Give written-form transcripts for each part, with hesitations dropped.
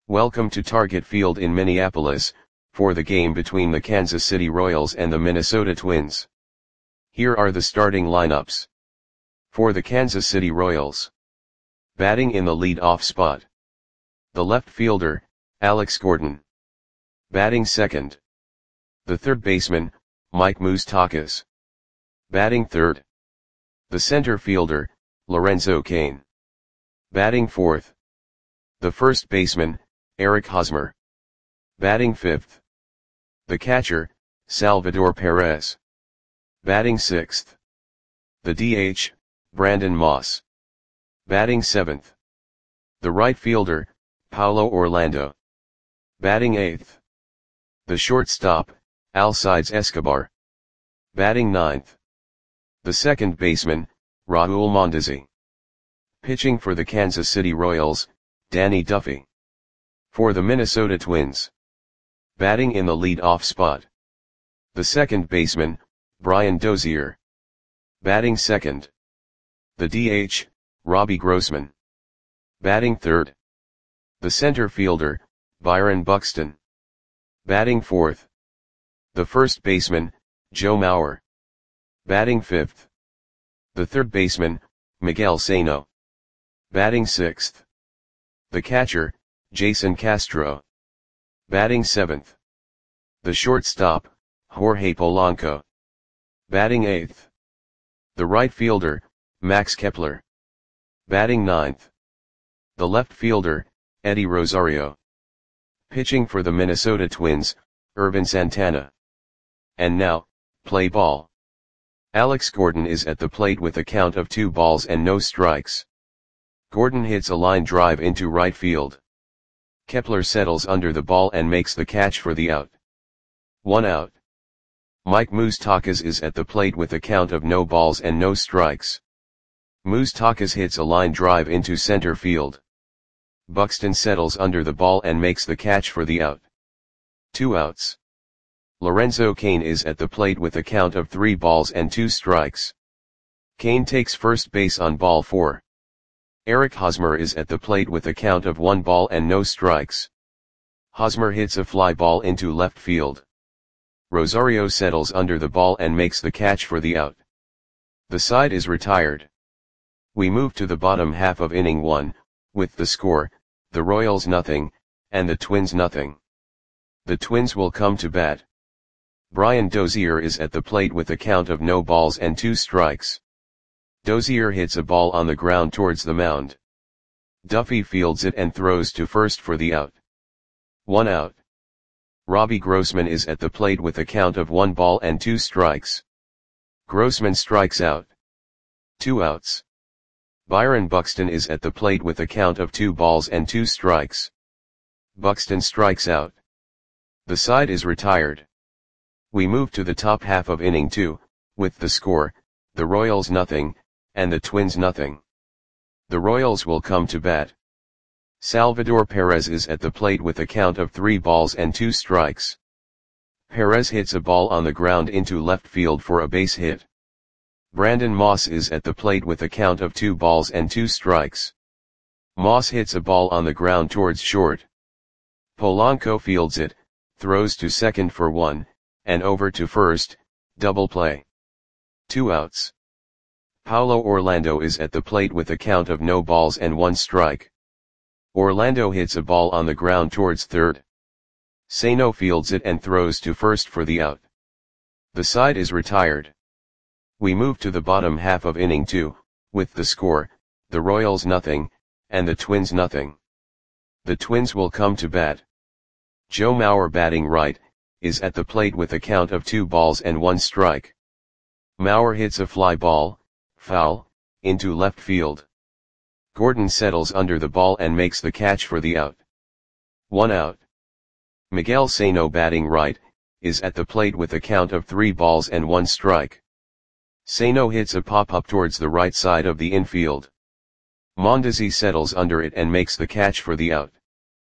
Welcome to Target Field in Minneapolis, for the game between the Kansas City Royals and the Minnesota Twins. Here are the starting lineups. For the Kansas City Royals. Batting in the lead-off spot. The left fielder, Alex Gordon. Batting second. The third baseman, Mike Moustakas. Batting third. The center fielder, Lorenzo Cain. Batting fourth. The first baseman, Eric Hosmer. Batting fifth. The catcher, Salvador Perez. Batting sixth. The DH, Brandon Moss. Batting seventh. The right fielder, Paulo Orlando. Batting eighth. The shortstop, Alcides Escobar. Batting ninth. The second baseman, Raul Mondesi. Pitching for the Kansas City Royals, Danny Duffy. For the Minnesota Twins. Batting in the lead-off spot. The second baseman, Brian Dozier. Batting second. The DH, Robbie Grossman. Batting third. The center fielder, Byron Buxton. Batting fourth. The first baseman, Joe Mauer. Batting fifth. The third baseman, Miguel Sano. Batting sixth. The catcher, Jason Castro. Batting seventh. The shortstop, Jorge Polanco. Batting eighth. The right fielder, Max Kepler. Batting ninth. The left fielder, Eddie Rosario. Pitching for the Minnesota Twins, Ervin Santana. And now, play ball. Alex Gordon is at the plate with a count of 2 balls and no strikes. Gordon hits a line drive into right field. Kepler settles under the ball and makes the catch for the out. 1 out. Mike Moustakas is at the plate with a count of no balls and no strikes. Moustakas hits a line drive into center field. Buxton settles under the ball and makes the catch for the out. 2 outs. Lorenzo Cain is at the plate with a count of 3 balls and 2 strikes. Cain takes first base on ball 4. Eric Hosmer is at the plate with a count of 1 ball and no strikes. Hosmer hits a fly ball into left field. Rosario settles under the ball and makes the catch for the out. The side is retired. We move to the bottom half of inning 1, with the score, the Royals nothing, and the Twins nothing. The Twins will come to bat. Brian Dozier is at the plate with a count of no balls and 2 strikes. Dozier hits a ball on the ground towards the mound. Duffy fields it and throws to first for the out. 1 out. Robbie Grossman is at the plate with a count of 1 ball and 2 strikes. Grossman strikes out. 2 outs. Byron Buxton is at the plate with a count of 2 balls and 2 strikes. Buxton strikes out. The side is retired. We move to the top half of inning 2, with the score, the Royals nothing, and the Twins nothing. The Royals will come to bat. Salvador Perez is at the plate with a count of 3 balls and 2 strikes. Perez hits a ball on the ground into left field for a base hit. Brandon Moss is at the plate with a count of 2 balls and 2 strikes. Moss hits a ball on the ground towards short. Polanco fields it, throws to second for 1, and over to first, double play. 2 outs. Paulo Orlando is at the plate with a count of no balls and 1 strike. Orlando hits a ball on the ground towards third. Sano fields it and throws to first for the out. The side is retired. We move to the bottom half of inning 2, with the score, the Royals nothing, and the Twins nothing. The Twins will come to bat. Joe Mauer batting right, is at the plate with a count of 2 balls and 1 strike. Mauer hits a fly ball, foul, into left field. Gordon settles under the ball and makes the catch for the out. 1 out. Miguel Sano batting right, is at the plate with a count of 3 balls and 1 strike. Sano hits a pop-up towards the right side of the infield. Mondesi settles under it and makes the catch for the out.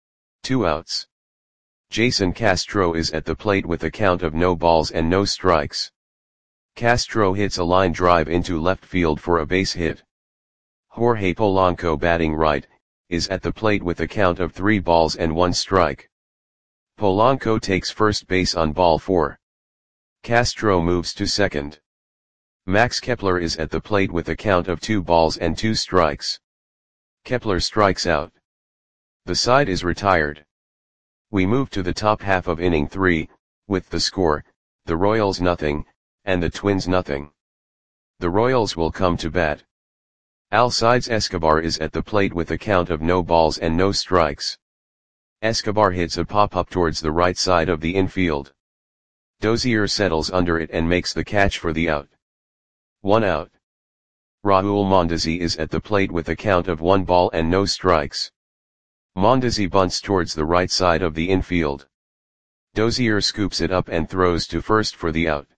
2 outs. Jason Castro is at the plate with a count of no balls and no strikes. Castro hits a line drive into left field for a base hit. Jorge Polanco batting right, is at the plate with a count of 3 balls and 1 strike. Polanco takes first base on ball 4. Castro moves to second. Max Kepler is at the plate with a count of 2 balls and 2 strikes. Kepler strikes out. The side is retired. We move to the top half of inning 3, with the score, the Royals nothing, and the Twins nothing. The Royals will come to bat. Alcides Escobar is at the plate with a count of no balls and no strikes. Escobar hits a pop-up towards the right side of the infield. Dozier settles under it and makes the catch for the out. 1 out. Raul Mondesi is at the plate with a count of 1 ball and no strikes. Mondesi bunts towards the right side of the infield. Dozier scoops it up and throws to first for the out.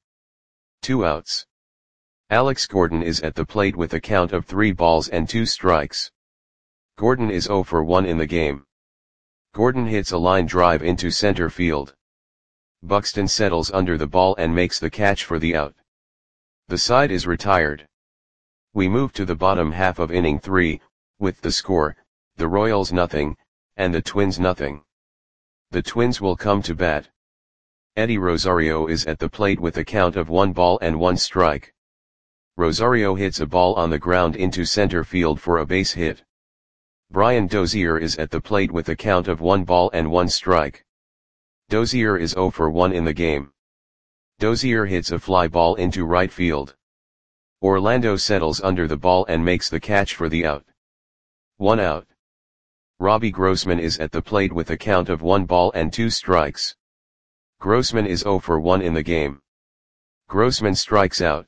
2 outs. Alex Gordon is at the plate with a count of 3 balls and 2 strikes. Gordon is 0 for 1 in the game. Gordon hits a line drive into center field. Buxton settles under the ball and makes the catch for the out. The side is retired. We move to the bottom half of inning 3, with the score, the Royals nothing, and the Twins nothing. The Twins will come to bat. Eddie Rosario is at the plate with a count of 1 ball and 1 strike. Rosario hits a ball on the ground into center field for a base hit. Brian Dozier is at the plate with a count of 1 ball and 1 strike. Dozier is 0 for 1 in the game. Dozier hits a fly ball into right field. Orlando settles under the ball and makes the catch for the out. 1 out. Robbie Grossman is at the plate with a count of 1 ball and 2 strikes. Grossman is 0 for 1 in the game. Grossman strikes out.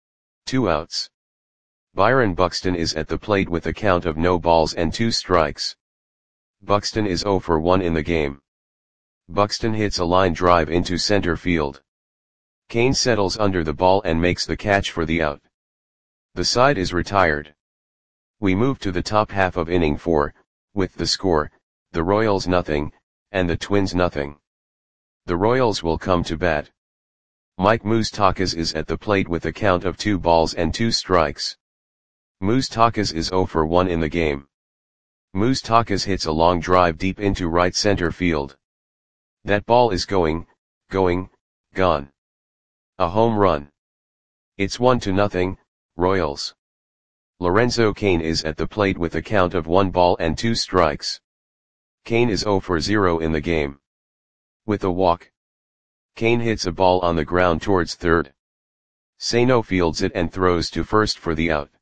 2 outs. Byron Buxton is at the plate with a count of no balls and 2 strikes. Buxton is 0 for 1 in the game. Buxton hits a line drive into center field. Kane settles under the ball and makes the catch for the out. The side is retired. We move to the top half of inning 4, with the score, the Royals nothing, and the Twins nothing. The Royals will come to bat. Mike Moustakas is at the plate with a count of 2 balls and 2 strikes. Moustakas is 0 for 1 in the game. Moustakas hits a long drive deep into right center field. That ball is going, gone. A home run. It's 1-0, Royals. Lorenzo Cain is at the plate with a count of 1 ball and 2 strikes. Cain is 0 for 0 in the game. With a walk. Cain hits a ball on the ground towards third. Sano fields it and throws to first for the out.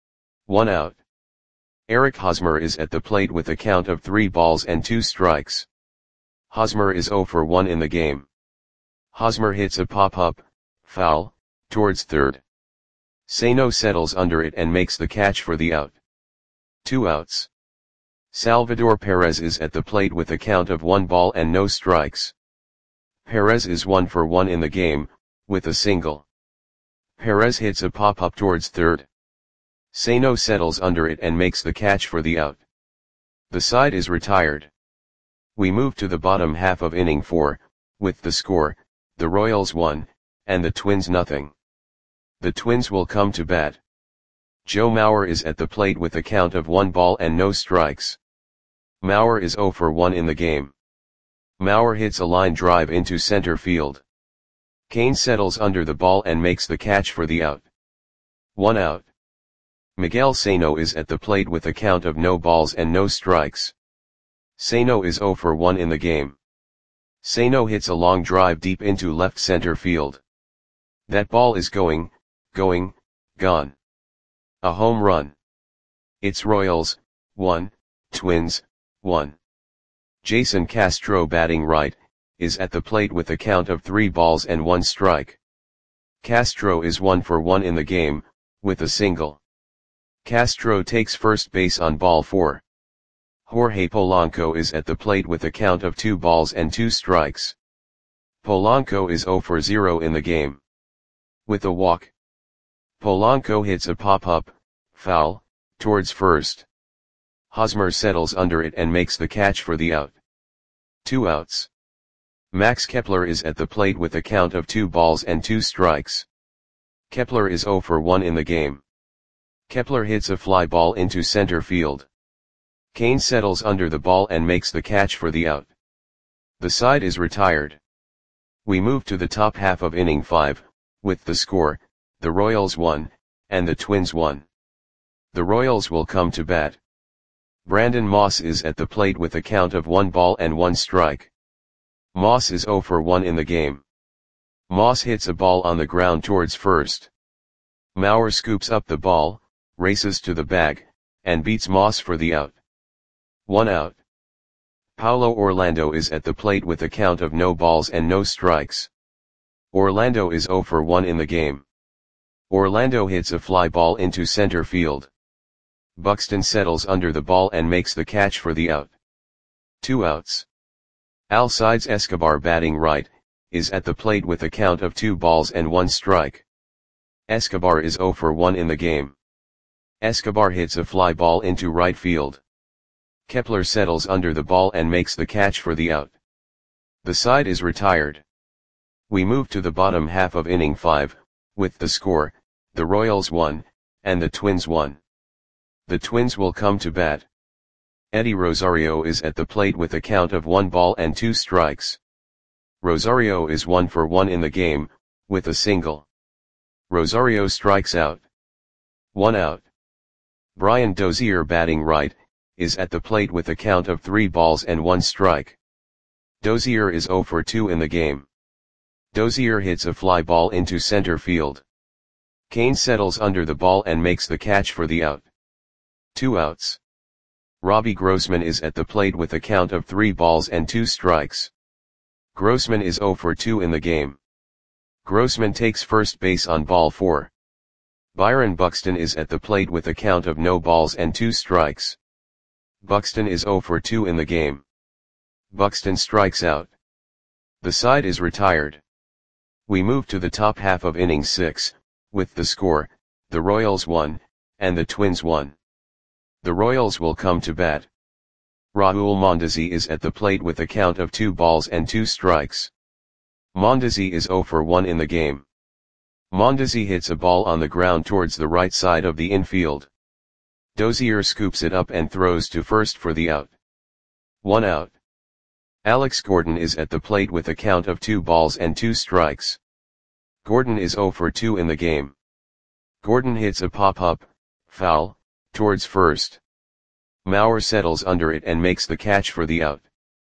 1 out. Eric Hosmer is at the plate with a count of 3 balls and 2 strikes. Hosmer is 0 for 1 in the game. Hosmer hits a pop-up, foul, towards third. Sano settles under it and makes the catch for the out. 2 outs. Salvador Perez is at the plate with a count of 1 ball and no strikes. Perez is 1 for 1 in the game, with a single. Perez hits a pop-up towards third. Sano settles under it and makes the catch for the out. The side is retired. We move to the bottom half of inning 4, with the score, the Royals 1, and the Twins nothing. The Twins will come to bat. Joe Mauer is at the plate with a count of 1 ball and no strikes. Mauer is 0 for 1 in the game. Mauer hits a line drive into center field. Kane settles under the ball and makes the catch for the out. 1 out. Miguel Sano is at the plate with a count of no balls and no strikes. Sano is 0 for 1 in the game. Sano hits a long drive deep into left center field. That ball is going, gone. A home run. It's Royals, 1, Twins, 1. Jason Castro batting right, is at the plate with a count of 3 balls and 1 strike. Castro is 1 for 1 in the game, with a single. Castro takes first base on ball 4. Jorge Polanco is at the plate with a count of 2 balls and 2 strikes. Polanco is 0 for 0 in the game. With a walk. Polanco hits a pop-up, foul, towards first. Hosmer settles under it and makes the catch for the out. 2 outs. Max Kepler is at the plate with a count of 2 balls and 2 strikes. Kepler is 0 for 1 in the game. Kepler hits a fly ball into center field. Kane settles under the ball and makes the catch for the out. The side is retired. We move to the top half of inning 5, with the score, the Royals 1, and the Twins 1. The Royals will come to bat. Brandon Moss is at the plate with a count of 1 ball and 1 strike. Moss is 0 for 1 in the game. Moss hits a ball on the ground towards first. Mauer scoops up the ball, races to the bag, and beats Moss for the out. 1 out. Paulo Orlando is at the plate with a count of no balls and no strikes. Orlando is 0 for 1 in the game. Orlando hits a fly ball into center field. Buxton settles under the ball and makes the catch for the out. 2 outs. Alcides Escobar, batting right, is at the plate with a count of 2 balls and 1 strike. Escobar is 0 for 1 in the game. Escobar hits a fly ball into right field. Kepler settles under the ball and makes the catch for the out. The side is retired. We move to the bottom half of inning 5, with the score, the Royals 1, and the Twins 1. The Twins will come to bat. Eddie Rosario is at the plate with a count of 1 ball and 2 strikes. Rosario is 1 for 1 in the game, with a single. Rosario strikes out. 1 out. Brian Dozier, batting right, is at the plate with a count of 3 balls and 1 strike. Dozier is 0 for 2 in the game. Dozier hits a fly ball into center field. Kane settles under the ball and makes the catch for the out. 2 outs. Robbie Grossman is at the plate with a count of 3 balls and 2 strikes. Grossman is 0 for 2 in the game. Grossman takes first base on ball 4. Byron Buxton is at the plate with a count of no balls and 2 strikes. Buxton is 0 for 2 in the game. Buxton strikes out. The side is retired. We move to the top half of inning 6, with the score, the Royals 1, and the Twins 1. The Royals will come to bat. Raul Mondesi is at the plate with a count of 2 balls and 2 strikes. Mondesi is 0 for 1 in the game. Mondesi hits a ball on the ground towards the right side of the infield. Dozier scoops it up and throws to first for the out. 1 out. Alex Gordon is at the plate with a count of 2 balls and 2 strikes. Gordon is 0 for 2 in the game. Gordon hits a pop-up, foul, towards first. Mauer settles under it and makes the catch for the out.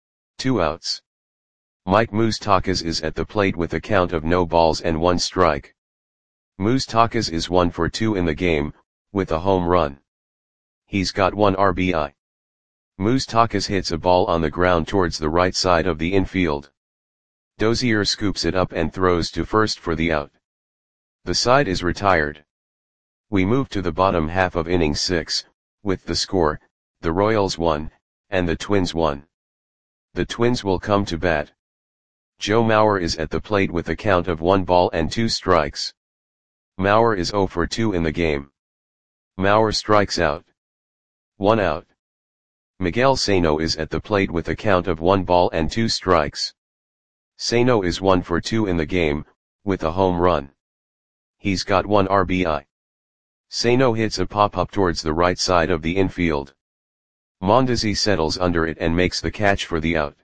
2 outs. Mike Moustakas is at the plate with a count of no balls and 1 strike. Moustakas is 1 for 2 in the game, with a home run. He's got 1 RBI. Moustakas hits a ball on the ground towards the right side of the infield. Dozier scoops it up and throws to first for the out. The side is retired. We move to the bottom half of inning 6, with the score, the Royals 1, and the Twins 1. The Twins will come to bat. Joe Mauer is at the plate with a count of 1 ball and 2 strikes. Mauer is 0 for 2 in the game. Mauer strikes out. 1 out. Miguel Sano is at the plate with a count of 1 ball and 2 strikes. Sano is 1 for 2 in the game, with a home run. He's got 1 RBI. Sano hits a pop-up towards the right side of the infield. Mondesi settles under it and makes the catch for the out.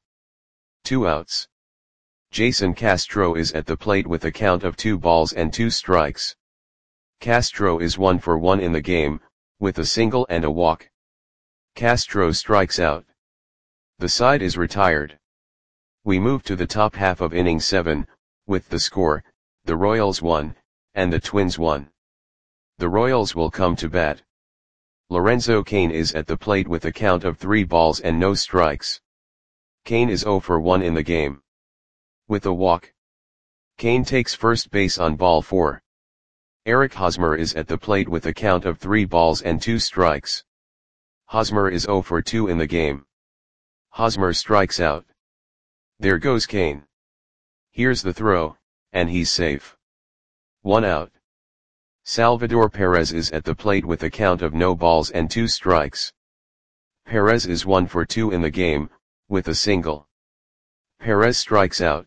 2 outs. Jason Castro is at the plate with a count of 2 balls and 2 strikes. Castro is 1 for 1 in the game, with a single and a walk. Castro strikes out. The side is retired. We move to the top half of inning 7, with the score, the Royals 1, and the Twins 1. The Royals will come to bat. Lorenzo Cain is at the plate with a count of 3 balls and no strikes. Cain is 0 for 1 in the game. With a walk. Cain takes first base on ball 4. Eric Hosmer is at the plate with a count of 3 balls and 2 strikes. Hosmer is 0 for 2 in the game. Hosmer strikes out. There goes Cain. Here's the throw, and he's safe. 1 out. Salvador Perez is at the plate with a count of no balls and 2 strikes. Perez is 1 for 2 in the game, with a single. Perez strikes out.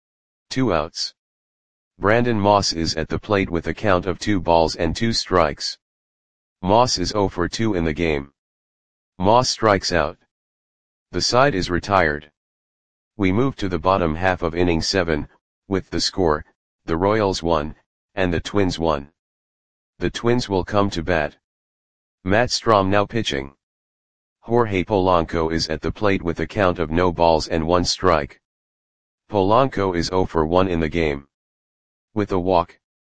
2 outs. Brandon Moss is at the plate with a count of 2 balls and 2 strikes. Moss is 0 for 2 in the game. Moss strikes out. The side is retired. We move to the bottom half of inning 7, with the score, the Royals 1, and the Twins 1. The Twins will come to bat. Matt Strahm now pitching. Jorge Polanco is at the plate with a count of no balls and 1 strike. Polanco is 0 for 1 in the game. With a walk,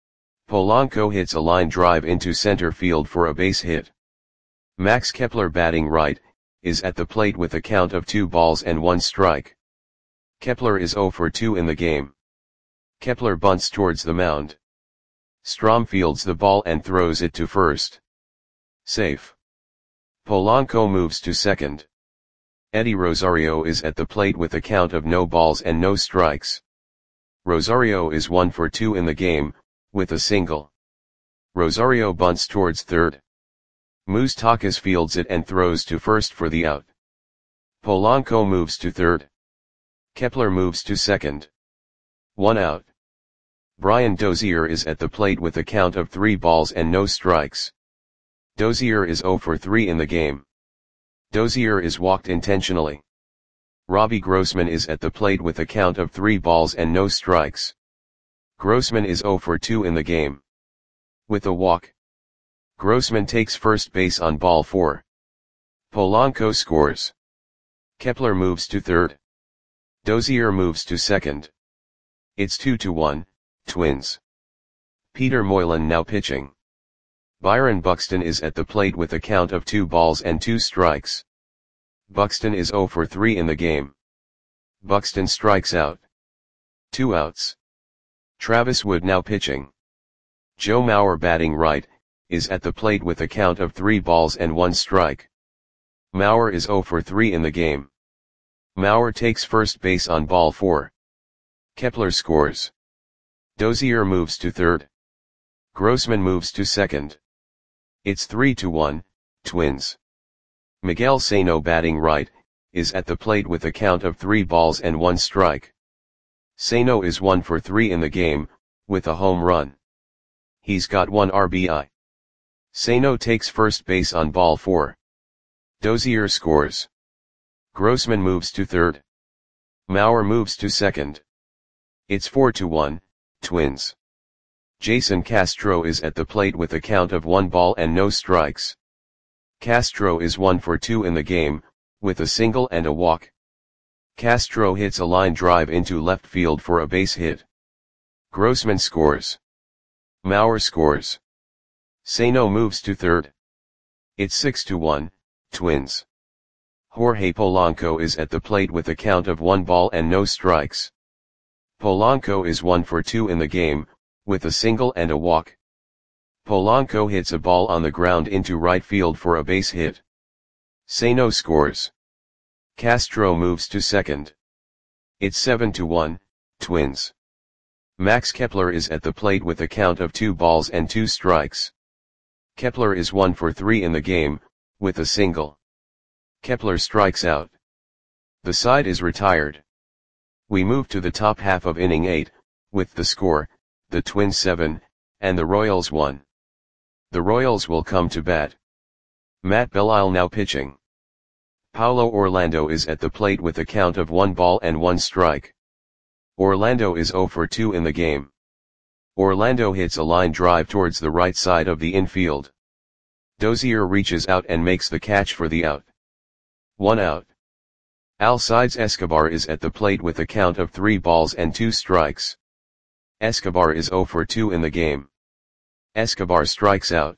Polanco hits a line drive into center field for a base hit. Max Kepler batting right, is at the plate with a count of 2 balls and 1 strike. Kepler is 0 for 2 in the game. Kepler bunts towards the mound. Strahm fields the ball and throws it to first. Safe. Polanco moves to second. Eddie Rosario is at the plate with a count of no balls and no strikes. Rosario is 1 for 2 in the game, with a single. Rosario bunts towards third. Moustakas fields it and throws to first for the out. Polanco moves to third. Kepler moves to second. 1 out. Brian Dozier is at the plate with a count of 3 balls and no strikes. Dozier is 0 for 3 in the game. Dozier is walked intentionally. Robbie Grossman is at the plate with a count of 3 balls and no strikes. Grossman is 0 for 2 in the game. With a walk, Grossman takes first base on ball 4. Polanco scores. Kepler moves to third. Dozier moves to second. It's 2-1, Twins. Peter Moylan now pitching. Byron Buxton is at the plate with a count of 2 balls and 2 strikes. Buxton is 0 for 3 in the game. Buxton strikes out. 2 outs. Travis Wood now pitching. Joe Mauer batting right, is at the plate with a count of 3 balls and 1 strike. Mauer is 0 for 3 in the game. Mauer takes first base on ball 4. Kepler scores. Dozier moves to third. Grossman moves to second. It's 3-1, Twins. Miguel Sano batting right, is at the plate with a count of 3 balls and 1 strike. Sano is 1 for 3 in the game, with a home run. He's got 1 RBI. Sano takes first base on ball 4. Dozier scores. Grossman moves to third. Mauer moves to second. It's 4-1, Twins. Jason Castro is at the plate with a count of 1 ball and no strikes. Castro is 1 for 2 in the game, with a single and a walk. Castro hits a line drive into left field for a base hit. Grossman scores. Mauer scores. Sano moves to third. It's 6-1, Twins. Jorge Polanco is at the plate with a count of 1 ball and no strikes. Polanco is 1 for 2 in the game, with a single and a walk. Polanco hits a ball on the ground into right field for a base hit. Sano scores. Castro moves to second. It's 7-1, Twins. Max Kepler is at the plate with a count of 2 balls and 2 strikes. Kepler is 1 for 3 in the game, with a single. Kepler strikes out. The side is retired. We move to the top half of inning 8, with the score, the Twins 7, and the Royals 1. The Royals will come to bat. Matt Belisle now pitching. Paulo Orlando is at the plate with a count of 1 ball and 1 strike. Orlando is 0 for 2 in the game. Orlando hits a line drive towards the right side of the infield. Dozier reaches out and makes the catch for the out. 1 out. Alcides Escobar is at the plate with a count of 3 balls and 2 strikes. Escobar is 0 for 2 in the game. Escobar strikes out.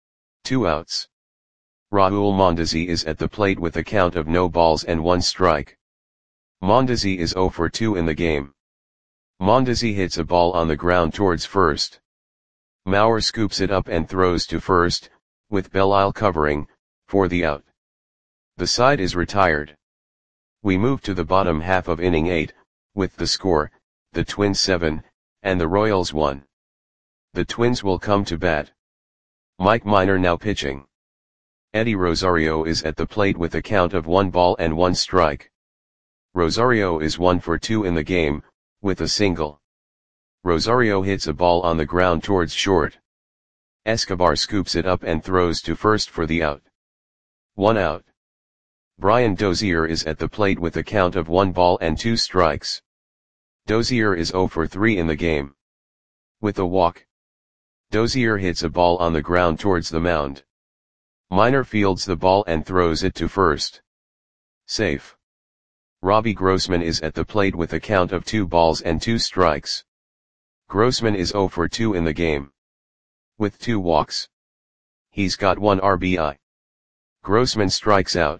2 outs. Raul Mondesi is at the plate with a count of no balls and 1 strike. Mondesi is 0 for 2 in the game. Mondesi hits a ball on the ground towards first. Mauer scoops it up and throws to first, with Belisle covering, for the out. The side is retired. We move to the bottom half of inning 8, with the score, the Twins 7, and the Royals 1. The Twins will come to bat. Mike Minor now pitching. Eddie Rosario is at the plate with a count of 1 ball and 1 strike. Rosario is 1 for 2 in the game, with a single. Rosario hits a ball on the ground towards short. Escobar scoops it up and throws to first for the out. 1 out. Brian Dozier is at the plate with a count of 1 ball and 2 strikes. Dozier is 0 for 3 in the game. With a walk, Dozier hits a ball on the ground towards the mound. Minor fields the ball and throws it to first. Safe. Robbie Grossman is at the plate with a count of 2 balls and 2 strikes. Grossman is 0 for 2 in the game. With 2 walks, he's got 1 RBI. Grossman strikes out.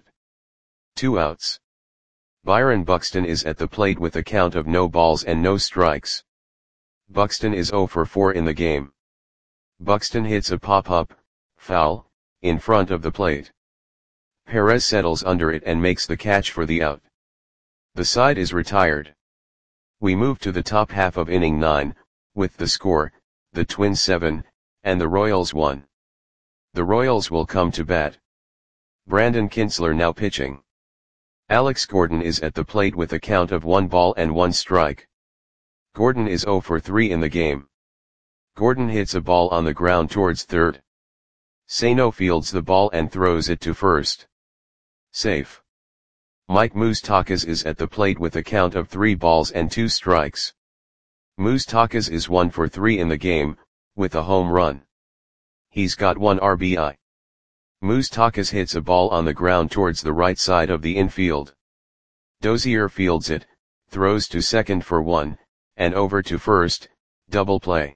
2 outs. Byron Buxton is at the plate with a count of no balls and no strikes. Buxton is 0 for 4 in the game. Buxton hits a pop-up, foul, in front of the plate. Perez settles under it and makes the catch for the out. The side is retired. We move to the top half of inning 9, with the score, the Twins 7, and the Royals 1. The Royals will come to bat. Brandon Kintzler now pitching. Alex Gordon is at the plate with a count of 1 ball and 1 strike. Gordon is 0 for 3 in the game. Gordon hits a ball on the ground towards third. Sano fields the ball and throws it to first. Safe. Mike Moustakas is at the plate with a count of 3 balls and 2 strikes. Moustakas is 1 for 3 in the game, with a home run. He's got 1 RBI. Moustakas hits a ball on the ground towards the right side of the infield. Dozier fields it, throws to second for 1, and over to first, double play.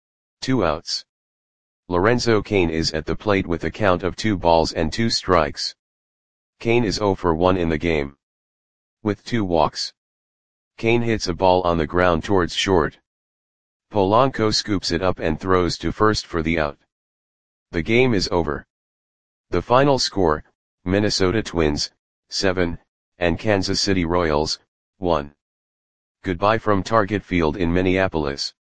2 outs. Lorenzo Cain is at the plate with a count of 2 balls and 2 strikes. Cain is 0 for 1 in the game. With 2 walks, Cain hits a ball on the ground towards short. Polanco scoops it up and throws to first for the out. The game is over. The final score, Minnesota Twins, 7, and Kansas City Royals, 1. Goodbye from Target Field in Minneapolis.